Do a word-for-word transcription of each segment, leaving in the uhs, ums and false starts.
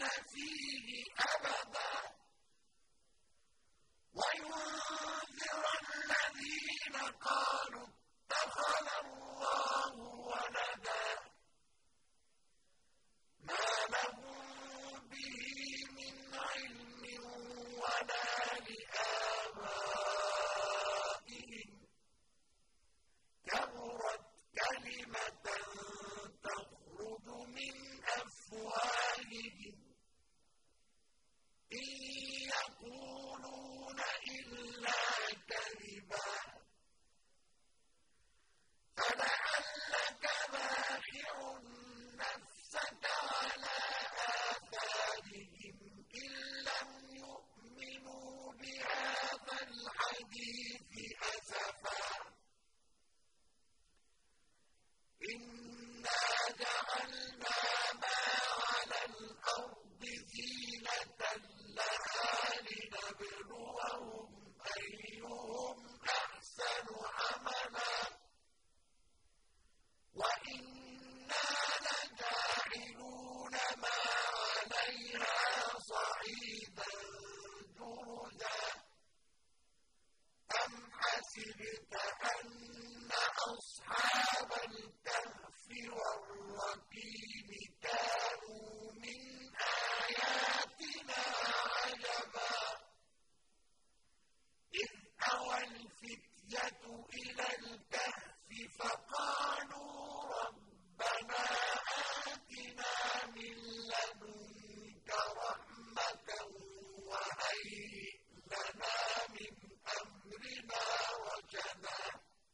فِيهِ أَبَدًا وَيُنذِرَ الَّذِينَ قَالُوا اتَّخَذَ اللَّهُ وَلَدًا مَا لَهُم بِهِ مِنْ عِلْمٍ وَلَا لِآبَائِهِمْ ۚ كَبُرَتْ كَلِمَةً تَخْرُجُ مِنْ أَفْوَاهِهِمْ إِنْ يَقُولُونَ إِلَّا كَذِبًا فَلَعَلَّكَ بَاخِعٌ نَفْسَكَ عَلَىٰ آثَارِهِمْ إِن لَّمْ يُؤْمِنُوا بِهَٰذَا الْحَدِيثِ أَسَفًا إِنَّا جَعَلْنَا مَا عَلَى الْأَرْضِ زِينَةً لَّهَا لِنَبْلُوَهُمْ أَيُّهُمْ أَحْسَنُ عَمَلًا وَإِنَّا لَجَاعِلُونَ مَا عَلَيْهَا صَعِيدًا جُرُزًا أَمْ حَسِبْتَ أَنَّ أَصْحَابَ الْكَهْفِ وَالرَّقِيمِ كَانُوا مِنْ آيَاتِنَا عَجَبًا إِذْ أَوَى الْفِتْيَةُ إِلَى الْكَهْفِ فَقَالُوا رَبَّنَا آتِنَا مِن لَّدُنكَ رَحْمَةً وَهَيِّئْ لَنَا مِنْ أَمْرِنَا رَشَدًا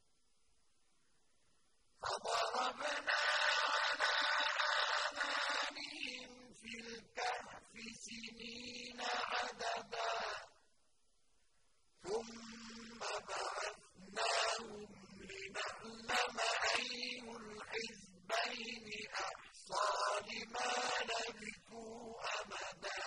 فَضَرَبْنَا عَلَىٰ آذَانِهِمْ فِي الْكَهْفِ سِنِينَ عَدَدًا ثُمَّ بَعَثْنَاهُمْ لِنَعْلَمَ أَيُّ الْحِزْبَيْنِ أَحْصَىٰ لِمَا لَبِثُوا أَمَدًا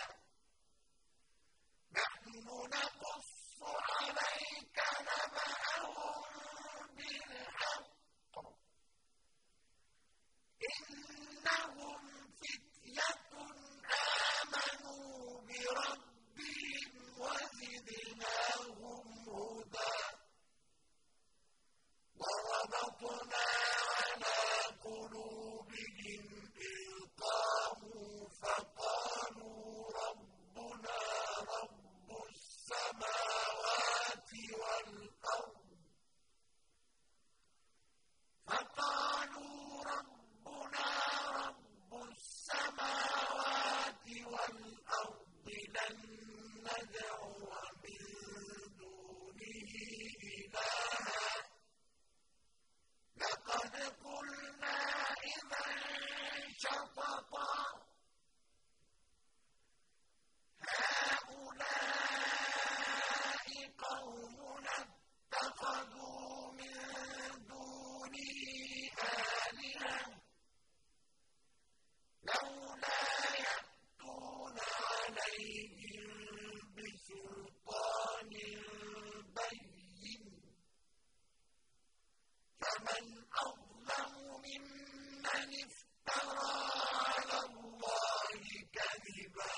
نَّحْنُ نَقُصُّ عَلَيْكَ نَبَأَهُم بِالْحَقِّ ۚ إِنَّهُمْ فِتْيَةٌ آمَنُوا بِرَبِّهِمْ وَزِدْنَاهُمْ هُدًى وَرَبَطْنَا عَلَىٰ قُلُوبِهِمْ إِذْ قَامُوا فَقَالُوا رَبُّنَا رَبُّ السَّمَاوَاتِ وَالْأَرْضِ فَقَالُوا رَبُّنَا رَبُّ السَّمَاوَاتِ وَالْأَرْضِ لَن نَّدْعُوَ مِن دُونِهِ إِلَٰهًا لَّقَدْ قُلْنَا إِذًا شَطَطًا هَٰؤُلَاءِ قَوْمُنَا اتَّخَذُوا مِن دُونِهِ آلِهَةً لَّوْلَا يَأْتُونَ عَلَيْهِم بِسُلْطَانٍ بَيِّنٍ فَمَنْ أَظْلَمُ مِمَّنِ افْتَرَىٰ عَلَى اللَّهِ كَذِبًا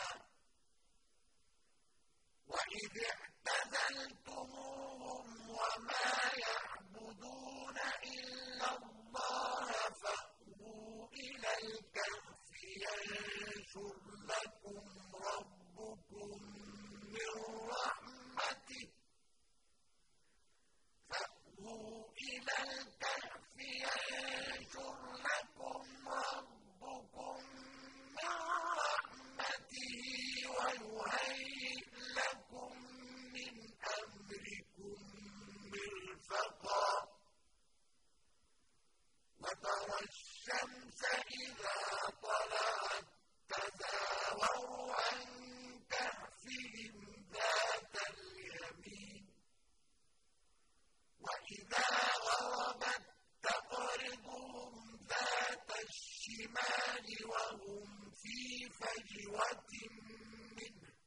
وَإِذِ اعْتَزَلْتُمُوهُمْ وَمَا يَعْبُدُونَ إِلَّا اللَّهَ فَأْوُوا إِلَى الْكَهْفِ يَنشُرْ لَكُمْ رَبُّكُم مِّن رَّحْمَتِهِ فَأْوُوا إِلَى الْكَهْفِ يَنشُرْ لَكُمْ رَبُّكُم مِّن رَّحْمَتِهِ وَيُهَيِّئْ لَكُم مِّنْ أَمْرِكُم مِّرْفَقًا وَتَرَى الشَّمْسَ إِذَا طَلَعَت تَّزَاوَرُ عَن كَهْفِهِمْ ذَاتَ الْيَمِينِ وَإِذَا غَرَبَت تَّقْرِضُهُمْ ذَاتَ الشِّمَالِ وَهُمْ فِي فَجْوَةٍ مِّنْهُ ۚ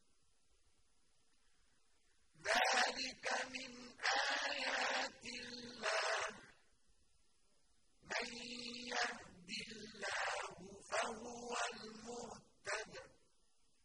ذَٰلِكَ مِنْ آيَاتِ اللَّهِ ۗ مَن يَهْدِ اللَّهُ فَهُوَ الْمُهْتَدِ ۖ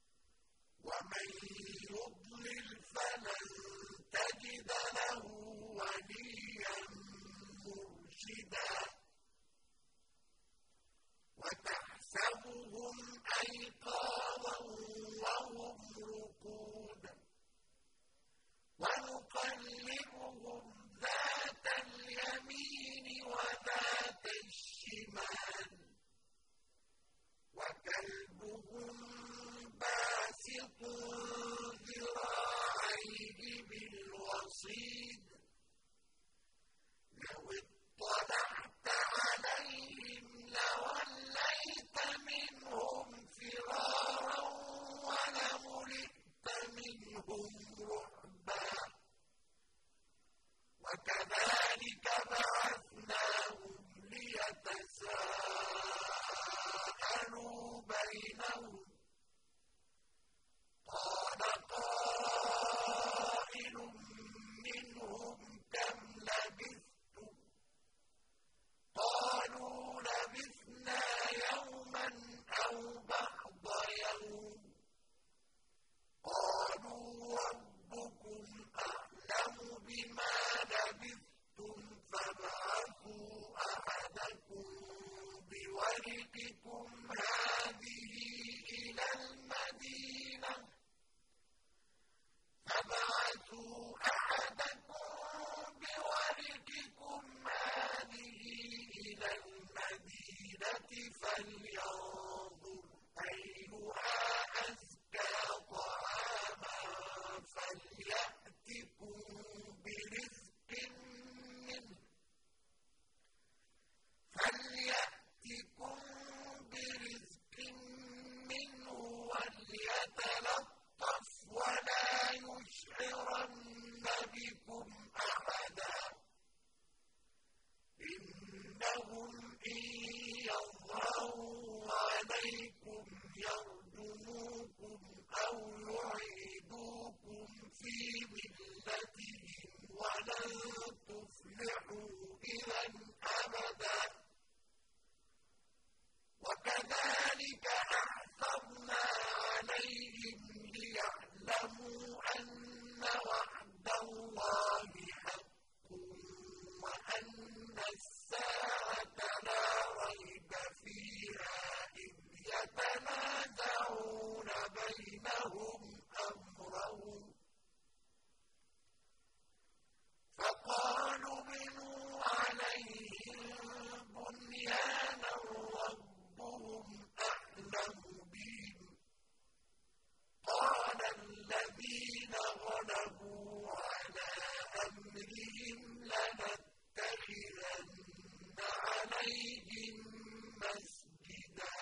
يتلطف ولا يشعرن بكم أحدا إنهم إن يظهروا عليكم يرجموكم أو يعيدوكم في ملتهم ولن تفلحوا إذا أبدا وكذلك أعثرنا عليهم ليعلموا أن وعد الله حق وأن الساعة لا ريب فيها إذ يتنازعون بينهم أمرهم فقالوا بنوا عليهم بنيانا ربهم أعلم بهم قال الذين غلبوا على أمرهم لنتخذن عليهم مسجدا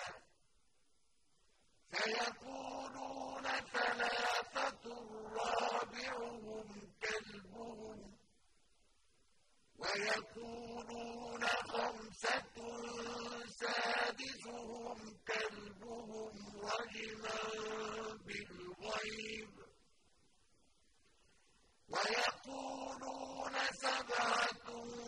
فيقولون ثلاثة رابعهم كلبهم ويقولون خمسة سادسهم كلبهم رجما بالغيب ويقولون سبعة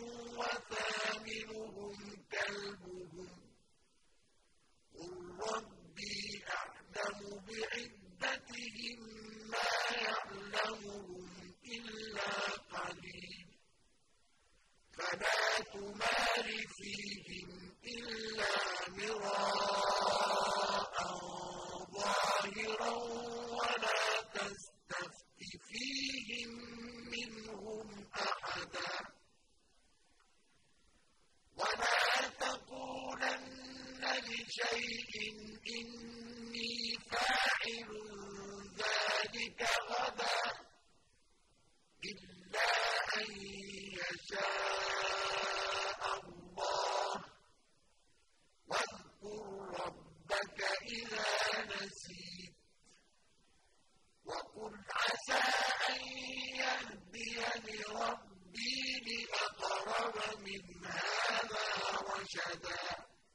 وثامنهم كلبهم قل ربي أعلم بعدتهم ما يعلمهم إلا قليل فلا تمار فيهم إلا مراء ظاهرا ولا تستفت فيهم منهم أحدا ولا تقولن لشيء إني فاعل ذلك غدا إلا أن يشاء الله واذكر ربك إذا نسيت وقل عسى أن يهديني ربي لأقرب من هذا رشدا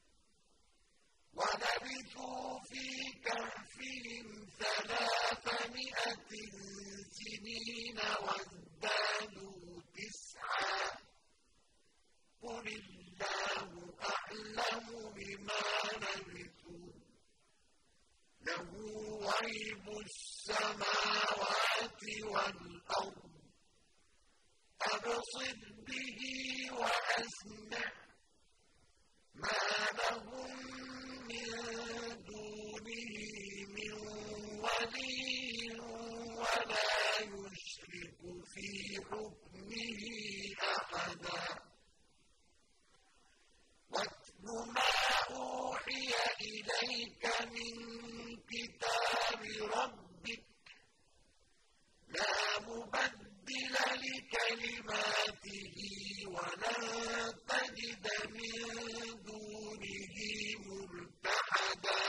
ولبثوا في كهفهم ثلاثمائة سنين وازدادوا تسعا قل الله أعلم بما لبثوا له غيب السماوات والأرض أبصر به وأسمع ما لهم من دونه من ولي ولا يشرك في حكمه أحدا واتل ما أوحي إليك من كتاب ربك لا مبدل لكلماته ولن تجد من دونه ملتحدا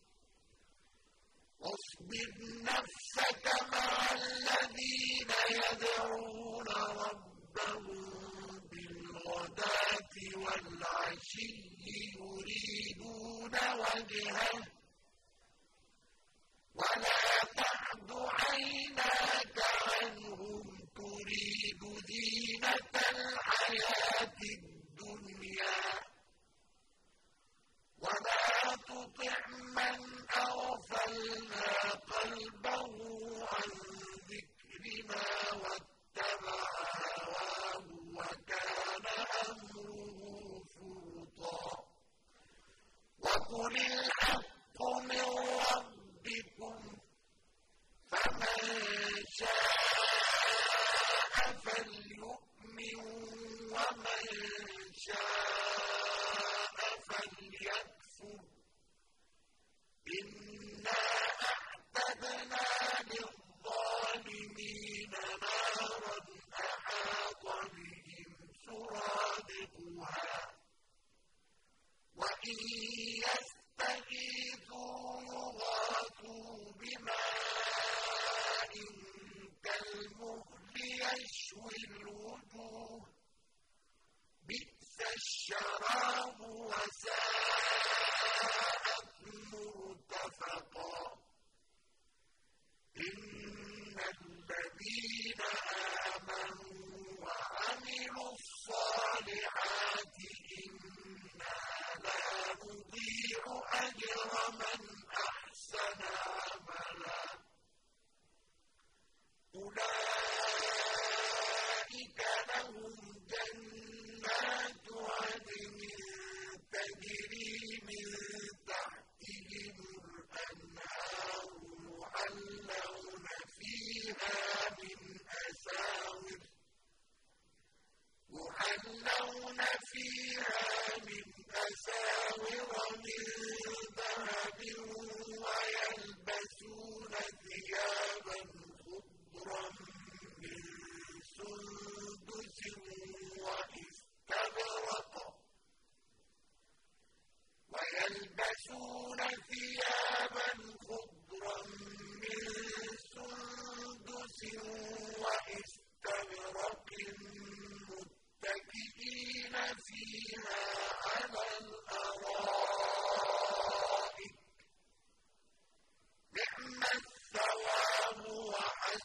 واصبر نفسك مع الذين يدعون ربهم بالغداة والعشي يريدون وجهه ولا تعد عيناك عنهم تريد زينة الحياة الدنيا ولا تطع من أغفلنا قلبه عن ذكرنا واتبع هواه وكان أمره فرطا وقل الحق من ربكم فمن شاء فليؤمن ومن شاء فليكفر إنا أعتدنا للظالمين نارا أحاط بهم سرادقها وإن يستغيثوا يغاثوا بماء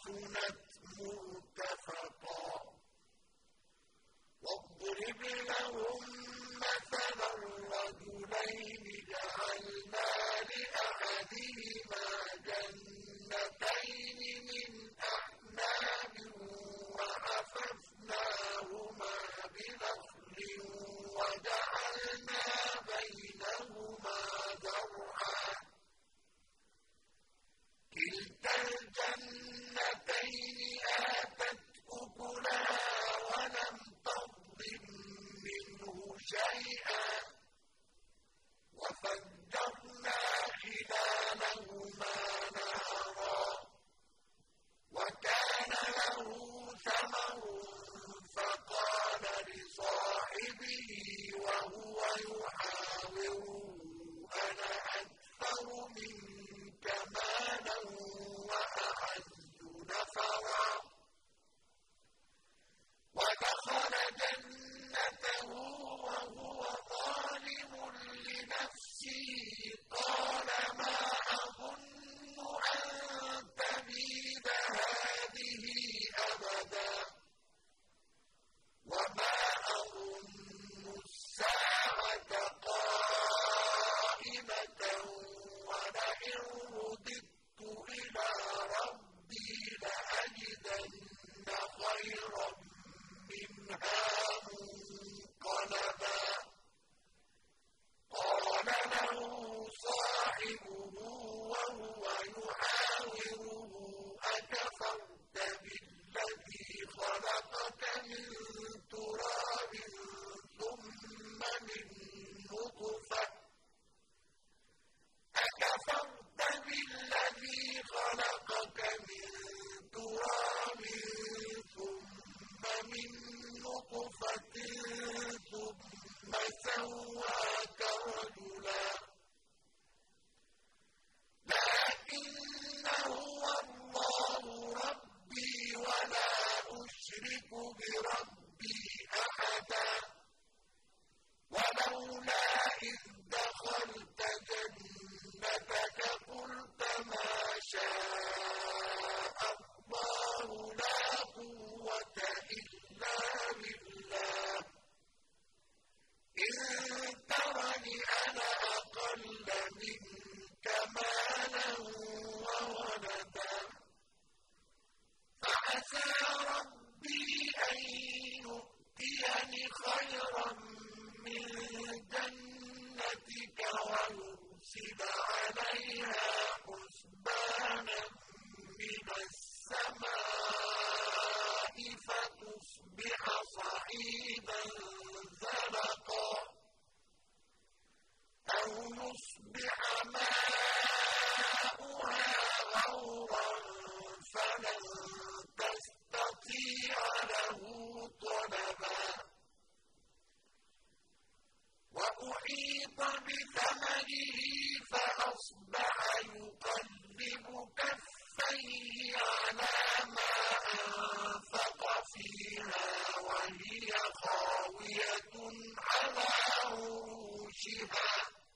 حسنت مرتفقا واضرب لهم مثلا الرجلين جعلنا لأحدهما جنتين من أعناب وحففناهما بنخل وجعلنا بينهما زرعا كلتا الجنتين آتت أكلها ولم تظلم منه شيئا وفجرنا خلالهما نهرا وكان له ثمر فقال لصاحبه وهو يحاوره أنا أكثر منك مالا وأعز نفرا ودخل جنته وهو ظالم لنفسه قال ما أظن أن تبيد هذه أبدا وما أظن الساعة قائمة ولئن رددت إلى ربي لأجدن خيرا منها منقلبا قال له صاحبه وهو يحاوره أكفرت بالذي خلقك من تراب ثم من نطفة أكفرت بالذي خلقك من تراب ثم من نطفة ثم سواك رجلا لكن هو الله ربي ولا أشرك بربي أحدا ولولا إذ دخلت جنتك قلت ما شاء الله لا قوة إلا بالله إن ترني أنا أقل منك مالا وولدا فعسى ربي أن يؤتيني خيرا من جنتك ويرسل عليها حسبانا من السماء فتصبح صعيدا زلقا أو يصبح ماؤها غورا فلن تستطيع له طلبا وأحيط بثمره فأصبح يقلب كفيه على ما أنفق فيها وهي خاوية على عروشها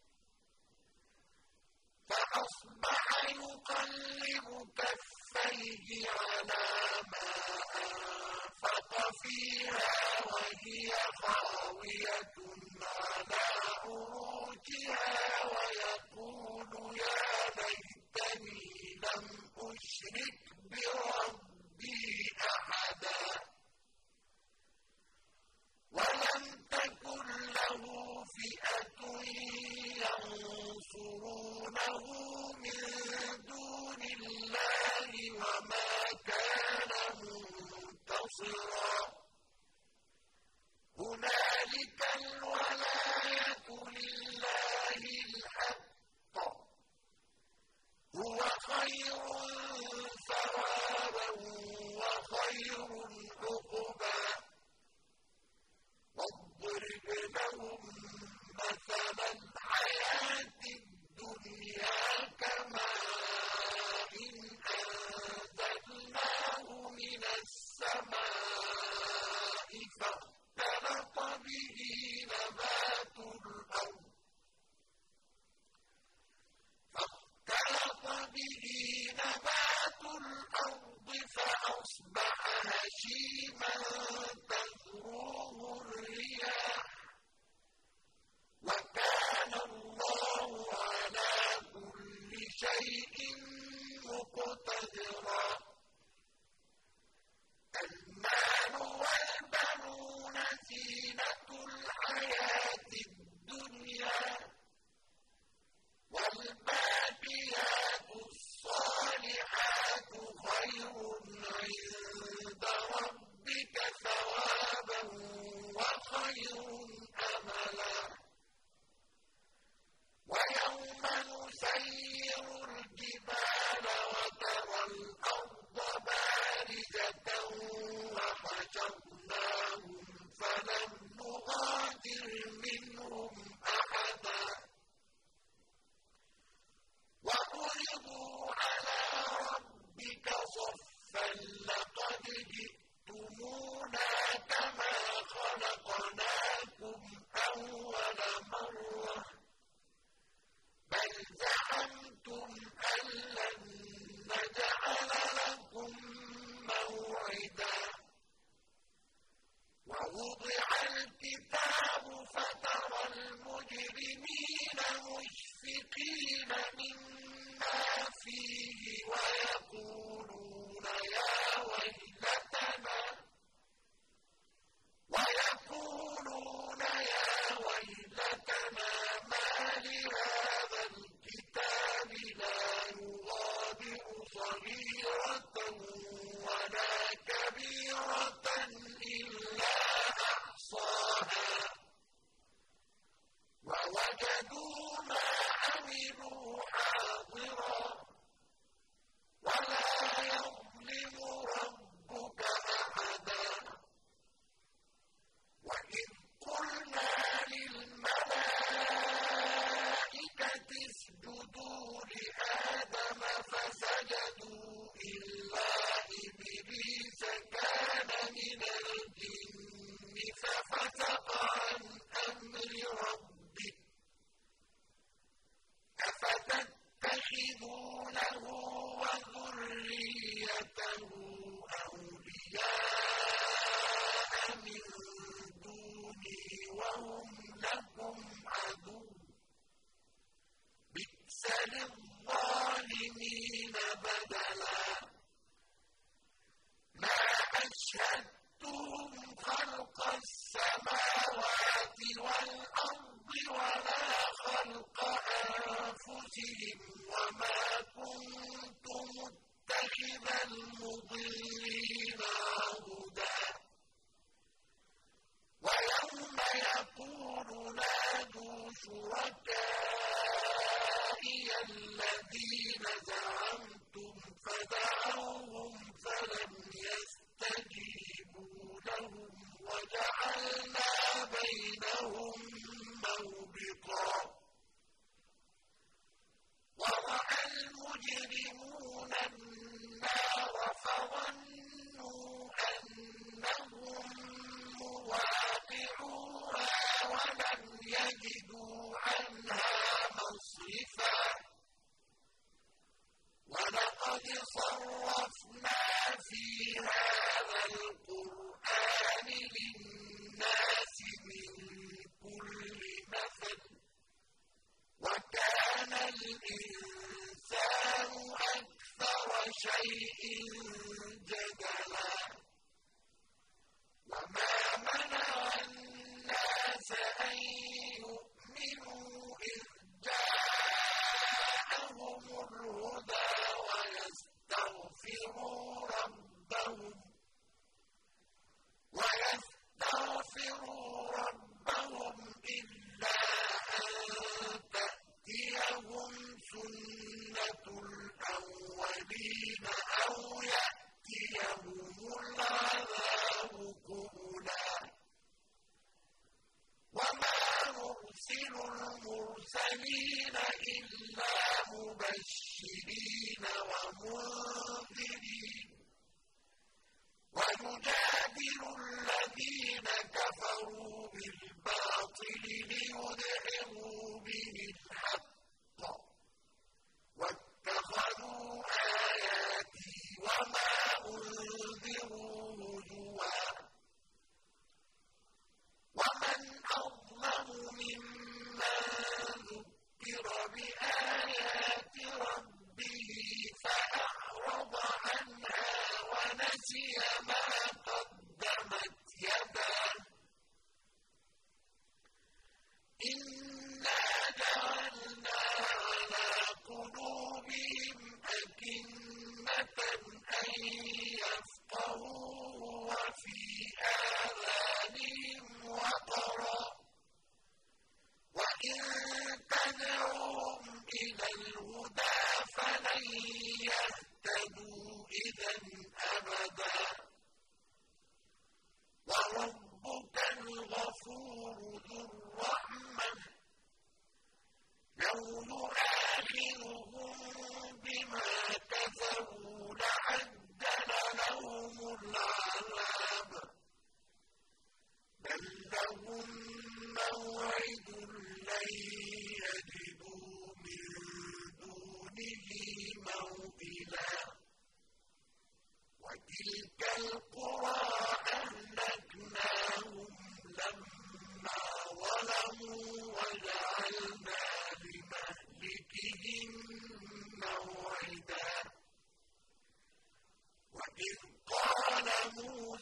فأصبح يقلب كفيه على ما أنفق فيها وهي خاوية على عروشها ويقول يا ليتني لم أشرك بربي أحدا ولم تكن له فئة ينصرونه من دون الله وما كان منتصرا هنالك الولاية لله الحق هو خير ثوابا وخير عقبا واضرب لهم مثل الحياة الدنيا كماء أنزلناه من السماء فاختلط به نبات الأرض فاختلط به نبات الْأَرْضِ فَأَصْبَحَ هَشِيمًا تَذْرُوهُ الرِّيَاحُ ۗ وَكَانَ اللَّهُ عَلَىٰ كُلِّ شَيْءٍ مُّقْتَدِرًا. الْمَالُ وَالْبَنُونَ زِينَةُ الْحَيَاةِ الدُّنْيَا ۖ وَالْبَاقِيَاتُ الصَّالِحَاتُ خَيْرٌ عِندَ رَبِّكَ ثَوَابًا وَخَيْرٌ أَمَلًا. وَيَوْمَ نُسَيِّرُ الْجِبَالَ وَتَرَى الْأَرْضَ بَارِزَةً وَحَشَرْنَاهُمْ فَلَمْ نُغَادِرْ مِنْهُمْ أَحَدًا وَعُرِضُوا عَلَىٰ رَبِّكَ صَفًّا لَّقَدْ جِئْتُمُونَا كَمَا خَلَقْنَاكُمْ أَوَّلَ مَرَّةٍ بَلْ زَعَمْتُمْ أَن لَّن نَّجْعَلَ لَكُم مَّوْعِدًا. وَوُضِعَ الْكِتَابُ فَتَرَى الْمُجْرِمِينَ مُشْفِقِينَ مِمَّا فِيهِ وَيَقُولُونَ يَا وَيْلَتَنَا وَيَقُولُونَ يَا وَيْلَتَنَا مَا لِهَٰذَا الْكِتَابِ لَا يُغَادِرُ صَغِيرَةً وَلَا كَبِيرَةً إِلَّا أَحْصَاهَا وَوَجَدُوا مَا عَمِلُوا حَاضِرًا وَلَا يَظْلِمُ رَبُّكَ أَحَدًا. وَإِذْ قُلْنَا لِلْمَلَائِكَةِ اسْجُدُوا لِآدَمَ فَسَجَدُوا إِلَّا إِبْلِيسَ كَانَ مِنَ الْجِنِّ فَفَسَقَ عَنْ أَمْرِ رَبِّهِ. أَفَتَتَّخِذُونَهُ وَذُرِّيَّتَهُ أَوْلِيَاءَ مِن دُونِي وَهُمْ لَكُمْ عَدُوٌّ ۚ بِئْسَ لِلظَّالِمِينَ بَدَلًا. مَا أَشْهَدتُّهُمْ خَلْقَ السَّمَاوَاتِ وَالْأَرْضِ وَلَا خَلْقَ أَنفُسِهِمْ وَمَا كُنتُ مُتَّخِذَ الْمُضِلِّينَ عَضُدًا. وَيَوْمَ يَقُولُ نَادُوا شُرَكَائِيَ الَّذِينَ زَعَمْتُمْ فَدَعَوْهُمْ فَلَمْ يَسْتَجِيبُوا لَهُمْ وَجَعَلْنَا بَيْنَهُم مَّوْبِقًا. وَرَأَى الْمُجْرِمُونَ النَّارَ فَظَنُّوا أَنَّهُم مُّوَاقِعُوهَا وَلَمْ يَجِدُوا عَنْهَا مَصْرِفًا. وَلَقَدْ صَرَّفْنَا فِي هَٰذَا الْقُرْآنِ لِلنَّاسِ مِن كُلِّ مَثَلٍ وَكَانَ الْإِنسَانُ أَكْثَرَ شَيْءٍ جَدَلًا. وَمَا مَنَعَ النَّاسَ أَن يُؤْمِنُوا إِذْ جَاءَهُمُ الْهُدَىٰ وَيَسْتَغْفِرُوا رَبَّهُمْ إِلَّا أَن تَأْتِيَهُمْ سُنَّةُ الْأَوَّلِينَ أَوْ يَأْتِيَهُمُ الْعَذَابُ قُبُلًا. وَمَا نُرْسِلُ الْمُرْسَلِينَ إِلَّا مُبَشِّرِينَ وَمُنذِرِينَ وَيُجَادِلُ الَّذِينَ كَفَرُوا بِالْبَاطِلِ لِيُدْحِضُوا بِهِ الْحَقَّ وَاتَّخَذُوا آيَاتِي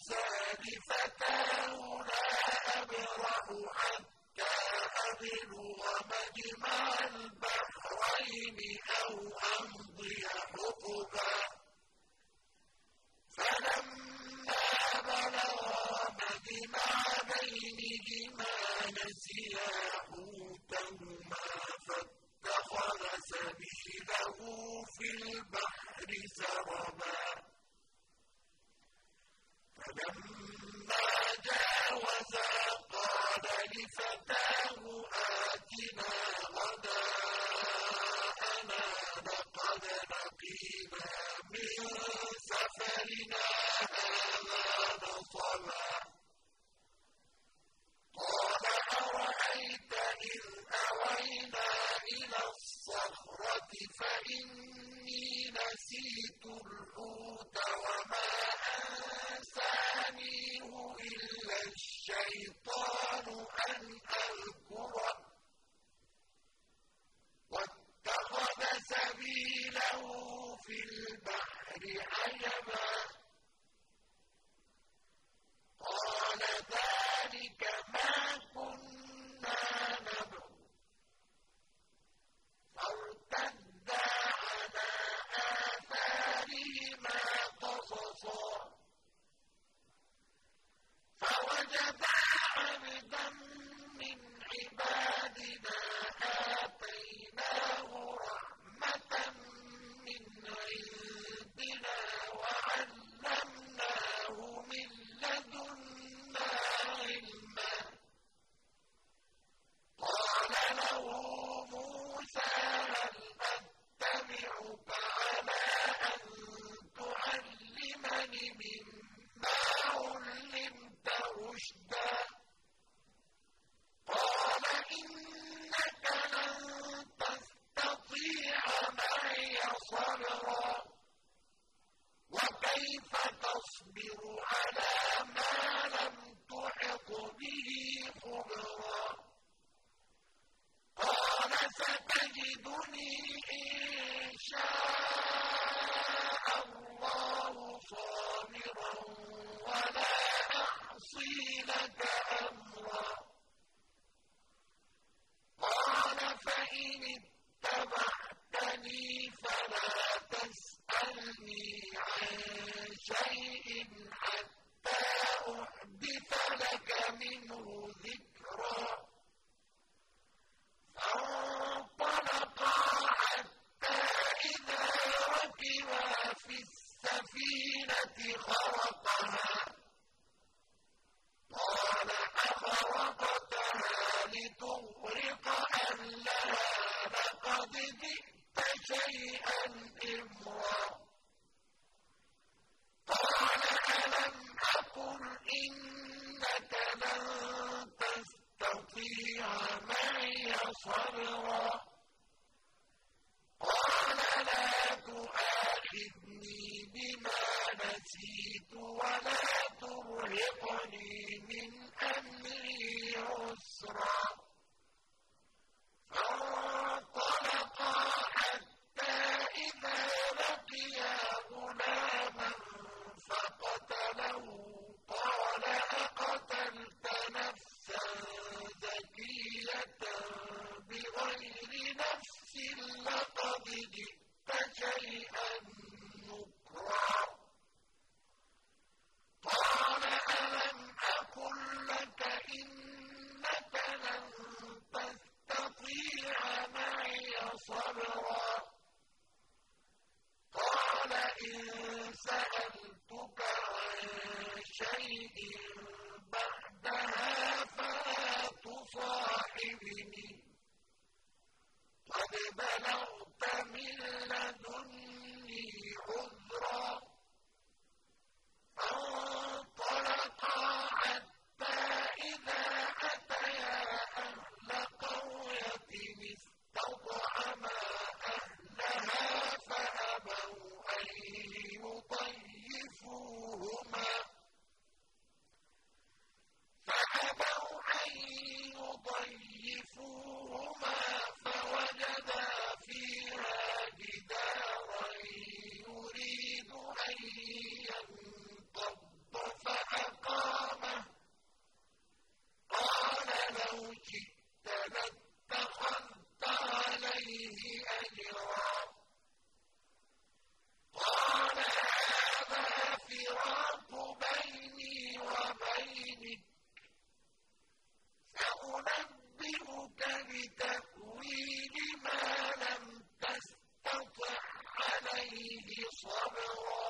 مُوسَىٰ لِفَتَاهُ لَا أَبْرَحُ حَتَّىٰ أَبْلُغَ مَجْمَعَ الْبَحْرَيْنِ أَوْ أَمْضِيَ حُقُبًا فَلَمَّا بَلَغَا مَجْمَعَ بَيْنِهِمَا نَسِيَا حُوتَهُمَا فَاتَّخَذَ سَبِيلَهُ فِي الْبَحْرِ سَرَبًا فَلَمَّا جَاوَزَا قَالَ لِفَتَاهُ آتِنَا غَدَاءَنَا لَقَدْ لَقِينَا مِن سَفَرِنَا هَٰذَا نَصَبًا قَالَ أَرَأَيْتَ إِذْ أَوَيْنَا إِلَى الصَّخْرَةِ فَإِنِّي نَسِيتُ الْحُوتَ وَمَا أَنسَانِيهُ إِلَّا الشَّيْطَانُ أَنْ أَذْكُرَهُ وَاتَّخَذَ سَبِيلَهُ فِي الْبَحْرِ عَجَبًا قَالَ ذَٰلِكَ مَا كُنَّا نَبْغِ فَارْتَدَّا عَلَىٰ آثَارِهِمَا قَصَصًا فَوَجَدَا عَبْدًا مِّنْ عِبَادِنَا آتَيْنَاهُ رَحْمَةً مِّنْ عِندِنَا وَعَلَّمْنَاهُ مِن لَّدُنَّا عِلْمًا قَالَ لَهُ مُوسَىٰ هَلْ أَتَّبِعُكَ عَلَىٰ أَن تُعَلِّمَنِ مِمَّا عُلِّمْتَ رُشْدًا قَالَ إِنَّكَ لَن تَسْتَطِيعَ مَعِيَ صَبْرًا وَكَيْفَ تَصْبِرُ عَلَىٰ مَا لَمْ تُحِطْ بِهِ خُبْرًا قَالَ سَتَجِدُنِي إِن شَاءَ اللَّهُ صَابِرًا وَلَا أَعْصِي لَكَ أَمْرًا قَالَ فَإِنِ اتَّبَعْتَنِي فَلَا تَسْأَلْنِي عَن شَيْءٍ حَتَّىٰ أُحْدِثَ لَكَ مِنْهُ ذِكْرًا فَانطَلَقَا حَتَّىٰ إِذَا رَكِبَا فِي السَّفِينَةِ خَرَقَهَا قَالَ أَخَرَقْتَهَا لِتُغْرِقَ أَهْلَهَا لَقَدْ جِئْتَ شَيْئًا إِمْرًا قَالَ أَلَمْ أَقُلْ إِنَّكَ لَن تَسْتَطِيعَ مَعِيَ صَبْرًا قَالَ لَا تُؤَاخِذْنِي بِمَا نَسِيتُ وَلَا تُرْهِقْنِي مِنْ أَمْرِي عُسْرًا فَانطَلَقَا حَتَّىٰ إِذَا لَقِيَا غُلَامًا فَقَتَلَهُ قَالَ أَقَتَلْتَ نَفْسًا زَكِيَّةً بِغَيْرِ نَفْسٍ لَّقَدْ جِئْتَ شَيْئًا نُّكْرًا قَالَ أَلَمْ أَقُل لَّكَ إِنَّكَ لَن تَسْتَطِيعَ مَعِيَ صَبْرًا قَالَ إِن سَأَلْتُكَ عَن شَيْءٍ بَعْدَهَا فَلَا تُصَاحِبْنِي قَدْ بَلَغْتَ مِن لَّدُنِّي عُذْرًا فَانطَلَقَا حَتَّىٰ إِذَا أَتَيَا أَهْلَ قَرْيَةٍ اسْتَطْعَمَا أَهْلَهَا فَأَبَوْا أَن يُضَيِّفُوهُمَا فِرَاقُ بَيْنِي وَبَيْنِكَ ۚ سَأُنَبِّئُكَ بِتَأْوِيلِ مَا لَمْ تَسْتَطِع عَلَيْهِ صَبْرًا.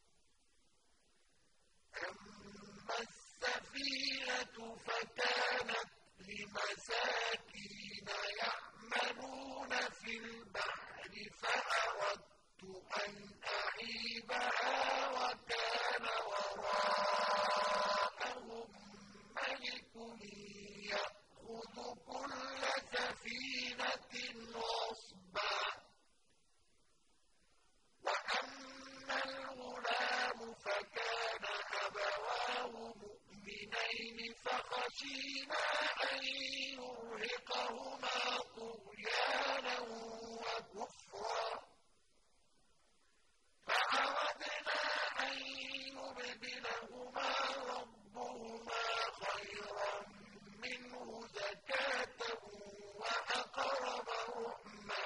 أَمَّا السَّفِينَةُ فَكَانَتْ لِمَسَاكِينَ يَعْمَلُونَ فِي الْبَحْرِ فَأَرَدتُّ أَنْ أَعِيبَهَا وَكَانَ وَرَاءَهُم مَّلِكٌ يَأْخُذُ كُلَّ سَفِينَةٍ غَصْبًا. وَأَمَّا الْغُلَامُ فَكَانَ أَبَوَاهُ مُؤْمِنَيْنِ فَخَشِينَا أَن يُرْهِقَهُمَا طُغْيَانًا وَكُفْرًا، فَأَرَدْنَا أَن يُبْدِلَهُمَا رَبُّهُمَا خَيْرًا مِّنْهُ زَكَاةً وَأَقْرَبَ رُحْمًا.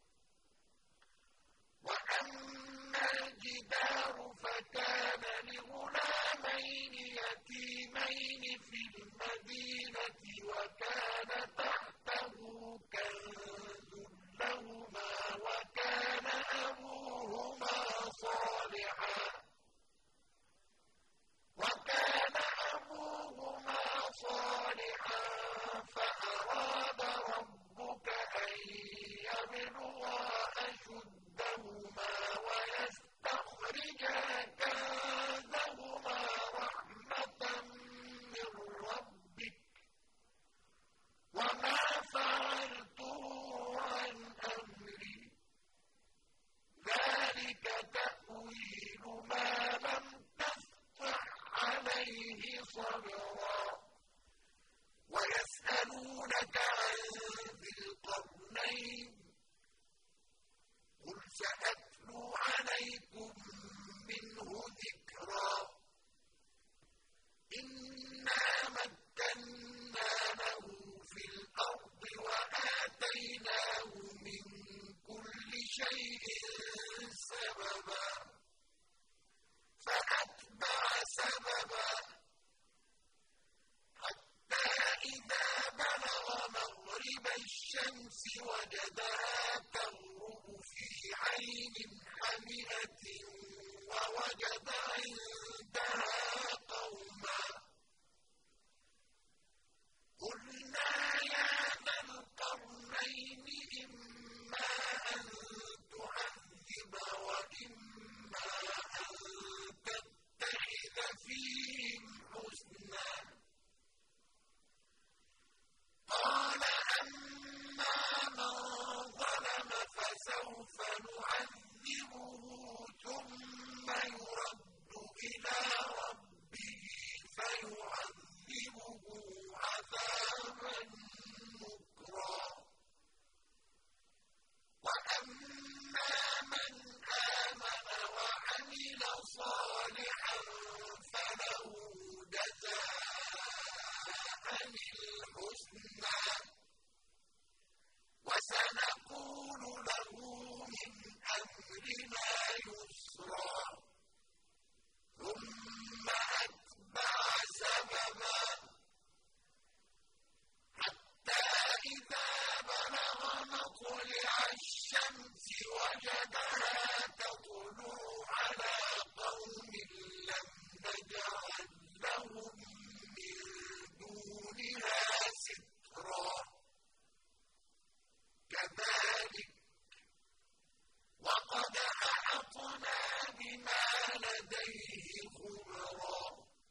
وَأَمَّا الْجِدَارُ فَكَانَ لِغُلَامَيْنِ يَتِيمَيْنِ فِي الْمَدِينَةِ وَكَانَ تَحْتَهُ كَنزٌ لَّهُمَا وَكَانَ أَبُوهُمَا صَالِحًا وَكَانَ أَبُوهُمَا صَالِحًا فَأَرَادَ رَبُّكَ أَن يَبْلُغَا أَشُدَّهُمَا وَيَسْتَخْرِجَا كَنزَهُمَا رَحْمَةً مِّن رَّبِّكَ ۚ وَمَا فَعَلْتُهُ عَنْ أَمْرِي ۚ ذَٰلِكَ تَأْوِيلُ مَا لَمْ تَسْطِع عَّلَيْهِ صَبْرًا. وَيَسْأَلُونَكَ عَن ذِي الْقَرْنَيْنِ ۖ قُلْ سَأَتْلُو عَلَيْكُم مِّنْهُ ذِكْرًا. إِنَّا مَكَّنَّا لَهُ فِي الْأَرْضِ وَآتَيْنَاهُ مِن كُلِّ شَيْءٍ سَبَبًا فَأَتْبَعَ سَبَبًا حَتَّىٰ إِذَا بَلَغَ مَغْرِبَ الشَّمْسِ وَجَدَهَا تَغْرُبُ فِي عَيْنٍ حَمِئَةٍ وَوَجَدَ عِندَهَا قَوْمًا. قُلْنَا يَا ذَا الْقَرْنَيْنِ إِمَّا أَن تُعَذِّبَ وَإِمَّا أَن تَتَّخِذَ فِيهِمْ حُسْنًا. قَالَ أَمَّا مَن ظَلَمَ فَسَوْفَ نُعَذِّبُهُ ثُمَّ يُرَدُّ إِلَىٰ رَبِّهِ فَيُعَذِّبُهُ عَذَابًا نُّكْرًا. وَأَمَّا مَنْ آمَنَ وَعَمِلَ صَالِحًا فَلَهُ جَزَاءً الْحُسْنَىٰ وَسَنَقُولُ لَهُ مِنْ أَمْرِنَا يُسْرًا. ثُمَّ أَتْبَعَ سَبَبًا حَتَّىٰ إِذَا بَلَغَ مَطْلِعَ الشَّمْسِ وَجَدَهَا تَطْلُعُ عَلَىٰ قَوْمٍ لَّمْ نَجْعَل لَّهُم مِّن دُونِهَا سِتْرًا. كَذَٰلِكَ وَقَدْ أَحَطْنَا بِمَا لَدَيْهِ خُبْرًا.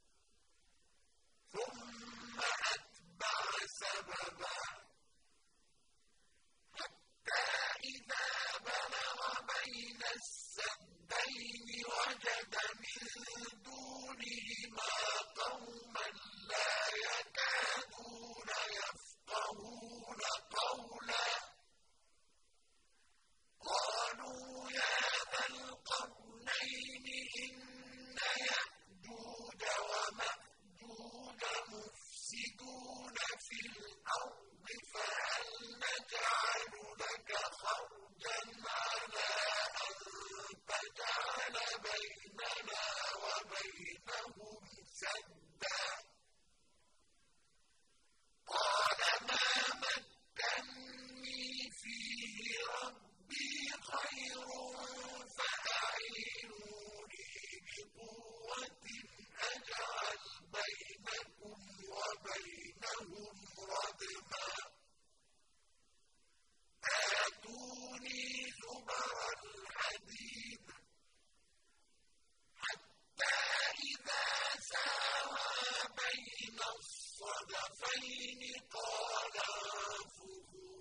ثُمَّ أَتْبَعَ سَبَبًا حَتَّىٰ إِذَا بَلَغَ بَيْنَ السَّدَّيْنِ وَجَدَ مِن دُونِهِمَا قَوْمًا لَّا يَكَادُونَ يَفْقَهُونَ قَوْلًا. قَالُوا يَا ذَا الْقَرْنَيْنِ إِنَّ يَأْجُوجَ وَمَأْجُوجَ مُفْسِدُونَ فِي الْأَرْضِ فَهَلْ نَجْعَلُ لَكَ خَرْجًا عَلَىٰ أَن تَجْعَلَ بَيْنَنَا وَبَيْنَهُمْ خَلْفَهُمْ سَدًّا قَالَ مَا مَكَّنِّي فِيهِ رَبِّي خَيْرٌ فَأَعِينُونِي بِقُوَّةٍ أَجْعَلْ بَيْنَكُمْ وَبَيْنَهُمْ رَدْمًا آتُونِي زُبَرَ الْحَدِيدِ حَتَّىٰ إِذَا سَاوَىٰ بَيْنَ الصَّدَفَيْنِ قَالَ انفُخُوا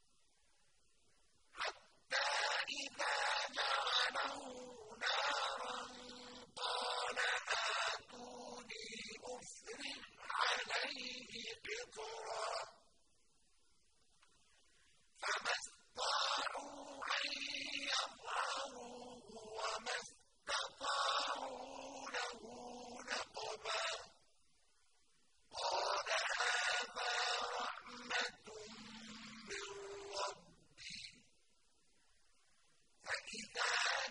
حَتَّىٰ إِذَا جَعَلَهُ نَارًا قَالَ آتُونِي أُفْرِغْ عَلَيْهِ قِطْرًا فَمَا اسْطَاعُوا أَن يَظْهَرُوهُ وَمَا اسْتَطَاعُوا لَهُ نَقْبًا قَالَ هَٰذَا رَحْمَةٌ مِّن رَّبِّي فَإِذَا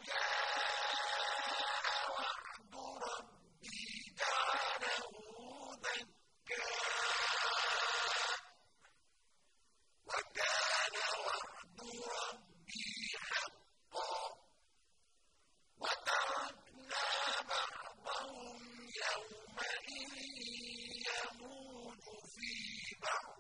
جَاءَ وَعْدُ رَبِّي جَعَلَهُ دَكَّاءَ وَكَانَ وَعْدُ رَبِّي حَقًّا وَتَرَكْنَا بَعْضَهُمْ يَوْمَئِذٍ يَمُوجُ فِي بَعْضٍ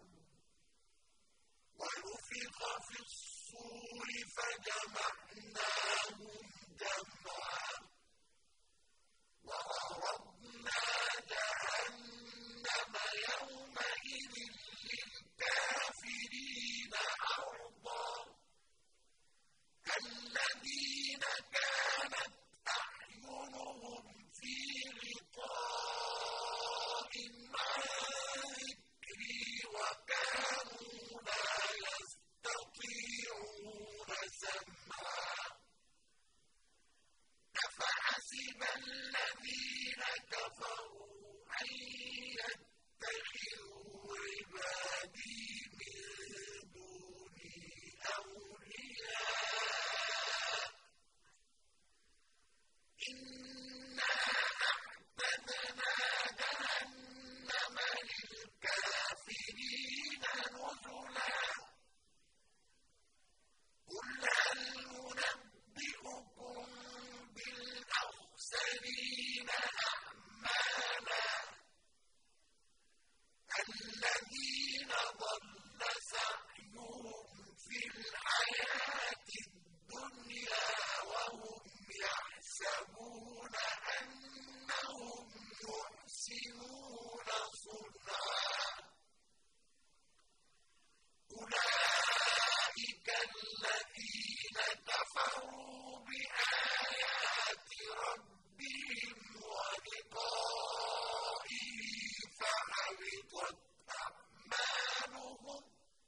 وَنُفِخَ فِي الصُّورِ فَجَمَعْنَاهُمْ جَمْعًا وَعَرَضْنَا جَهَنَّمَ يَوْمَئِذٍ لِّلْكَافِرِينَ عَرْضًا الَّذِينَ كَانَتْ أَعْيُنُهُمْ فِي غِطَاءٍ عَن ذِكْرِي وَكَانُوا لَا يَسْتَطِيعُونَ سَمْعًا أَفَحَسِبَ الَّذِينَ كَفَرُوا أَن يَتَّخِذُوا عِبَادِي مِن دُونِي أَوْلِيَاءَ إِنَّا أَعْتَدْنَا جَهَنَّمَ لِلْكَافِرِينَ نُزُلًا قُلْ هَلْ نُنَبِّئُكُم بِالْأَخْسَرِينَ أَعْمَالًا الَّذِينَ ضَلَّ سَعْيُهُمْ فِي الْحَيَاةِ الدُّنْيَا وَهُمْ يَحْسَبُونَ أَنَّهُمْ يُحْسِنُونَ صُنْعًا أُولَٰئِكَ الَّذِينَ كَفَرُوا بِآيَاتِ رَبِّهِمْ وَلِقَائِهِ فَحَبِطَتْ أَعْمَالُهُمْ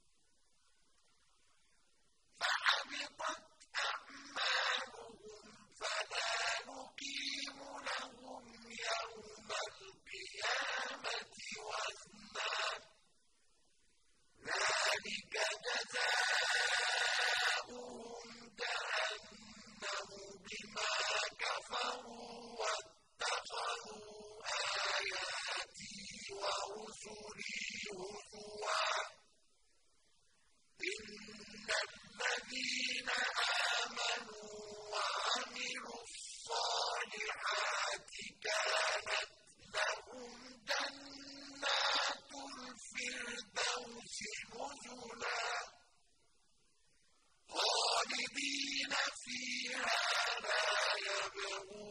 فَحَبِطَتْ أَعْمَالُهُمْ فَلَا نُقِيمُ لَهُمْ يَوْمَ الْقِيَامَةِ وَزْنًا ذَٰلِكَ جَزَاؤُهُمْ جَهَنَّمُ بِمَا كَفَرُوا وَاتَّخَذُوا آيَاتِي وَرُسُلِي هُزُوًا إِنَّ الَّذِينَ آمَنُوا وَعَمِلُوا الصَّالِحَاتِ كَانَتْ لَهُمْ جَنَّاتُ الْفِرْدَوْسِ نُزُلًا خَالِدِينَ فِيهَا لَا يَبْغُونَ